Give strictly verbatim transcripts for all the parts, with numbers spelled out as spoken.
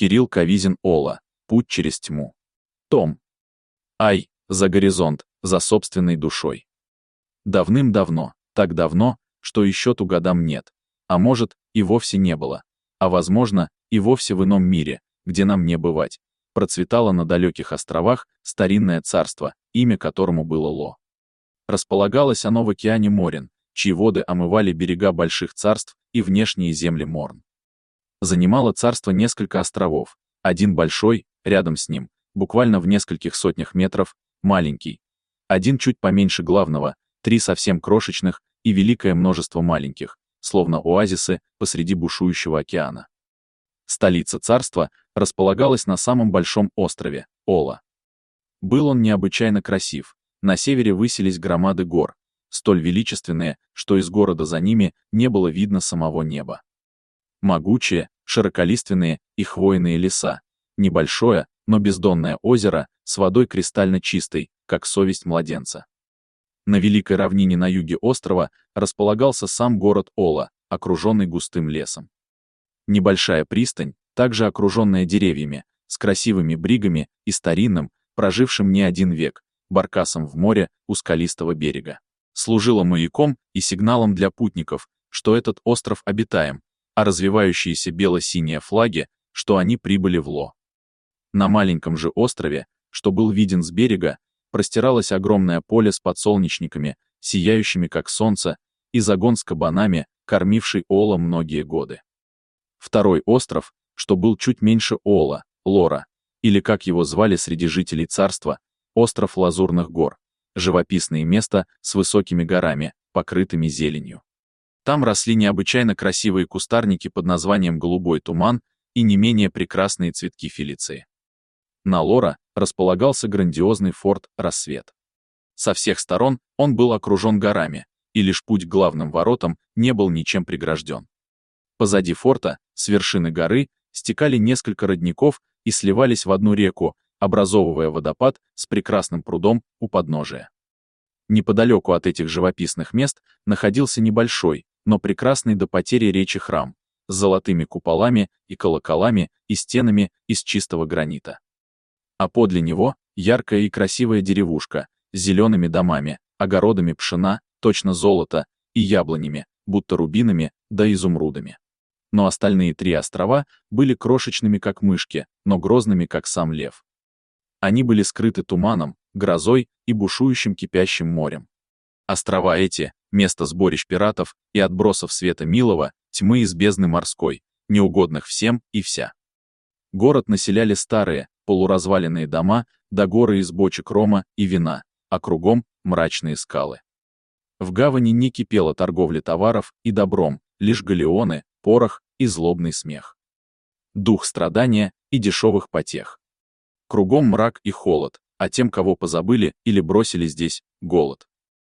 Кирилл Кавизин Ола. Путь через тьму. Том. Ай, за горизонт, за собственной душой. Давным-давно, так давно, что и счету годам нет. А может, и вовсе не было. А возможно, и вовсе в ином мире, где нам не бывать, процветало на далеких островах старинное царство, имя которому было Ло. Располагалось оно в океане Морен, чьи воды омывали берега больших царств и внешние земли Морн. Занимало царство несколько островов, один большой, рядом с ним, буквально в нескольких сотнях метров, маленький, один чуть поменьше главного, три совсем крошечных и великое множество маленьких, словно оазисы посреди бушующего океана. Столица царства располагалась на самом большом острове, Ола. Был он необычайно красив, на севере высились громады гор, столь величественные, что из города за ними не было видно самого неба. Могучие, широколиственные и хвойные леса, небольшое, но бездонное озеро с водой кристально чистой, как совесть младенца. На великой равнине на юге острова располагался сам город Ола, окруженный густым лесом. Небольшая пристань, также окруженная деревьями, с красивыми бригами и старинным, прожившим не один век, баркасом в море у скалистого берега, служила маяком и сигналом для путников, что этот остров обитаем, а развивающиеся бело-синие флаги, что они прибыли в Ло. На маленьком же острове, что был виден с берега, простиралось огромное поле с подсолнечниками, сияющими как солнце, и загон с кабанами, кормивший Ола многие годы. Второй остров, что был чуть меньше Ола, Лора, или как его звали среди жителей царства, остров Лазурных гор, живописное место с высокими горами, покрытыми зеленью. Там росли необычайно красивые кустарники под названием голубой туман и не менее прекрасные цветки фелиции. На Лора располагался грандиозный форт «Рассвет». Со всех сторон он был окружен горами, и лишь путь к главным воротам не был ничем прегражден. Позади форта, с вершины горы, стекали несколько родников и сливались в одну реку, образовывая водопад с прекрасным прудом у подножия. Неподалеку от этих живописных мест находился небольшой, но прекрасный до потери речи храм, с золотыми куполами и колоколами и стенами из чистого гранита. А подле него яркая и красивая деревушка с зелеными домами, огородами пшена, точно золото, и яблонями, будто рубинами, да изумрудами. Но остальные три острова были крошечными, как мышки, но грозными, как сам лев. Они были скрыты туманом, грозой и бушующим кипящим морем. Острова эти — место сборищ пиратов и отбросов света милого, тьмы из бездны морской, неугодных всем и вся. Город населяли старые, полуразваленные дома, да горы из бочек рома и вина, а кругом — мрачные скалы. В гавани не кипела торговля товаров и добром, лишь галеоны, порох и злобный смех. Дух страдания и дешевых потех. Кругом мрак и холод, а тем, кого позабыли или бросили здесь, голод.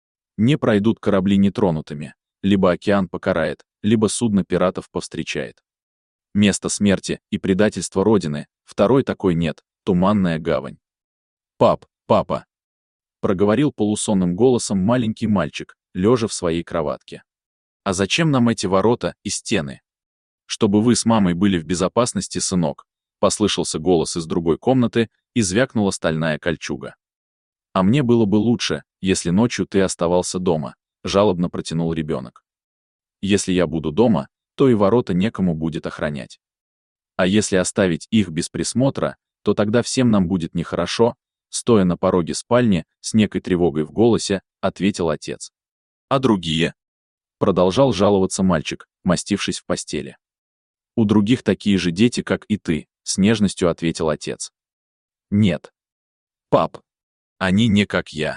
Не пройдут корабли нетронутыми, либо океан покарает, либо судно пиратов повстречает. Место смерти и предательства Родины, второй такой нет, туманная гавань. «Пап, папа!» — проговорил полусонным голосом маленький мальчик, лежа в своей кроватке. «А зачем нам эти ворота и стены?» «Чтобы вы с мамой были в безопасности, сынок», — послышался голос из другой комнаты, и звякнула стальная кольчуга. «А мне было бы лучше, если ночью ты оставался дома», — жалобно протянул ребенок. «Если я буду дома, то и ворота некому будет охранять. А если оставить их без присмотра, то тогда всем нам будет нехорошо», — стоя на пороге спальни, с некой тревогой в голосе, ответил отец. «А другие?» — продолжал жаловаться мальчик, мастившись в постели. «У других такие же дети, как и ты», — с нежностью ответил отец. «Нет. Пап, они не как я.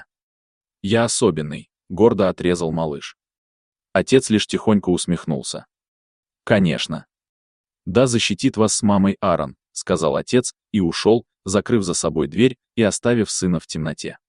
Я особенный», — гордо отрезал малыш. Отец лишь тихонько усмехнулся. «Конечно. Да защитит вас с мамой Аарон», — сказал отец и ушел, закрыв за собой дверь и оставив сына в темноте.